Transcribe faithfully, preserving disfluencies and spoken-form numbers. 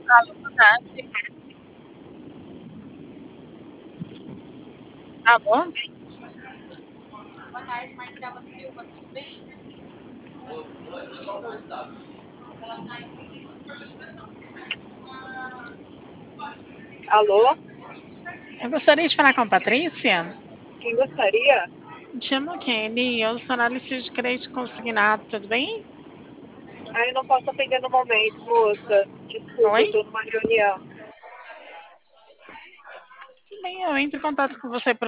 Alô, boa tarde. Alô? Boa tarde, Marcela Silva, tudo bem? Alô? Eu gostaria de falar com a Patrícia. Quem gostaria? Me chamo Kelly, eu sou analista de crédito consignado, tudo bem? Ah, eu não posso atender no momento, moça. Desculpa, Oi? eu tô numa reunião. Tudo bem, eu entro em contato com você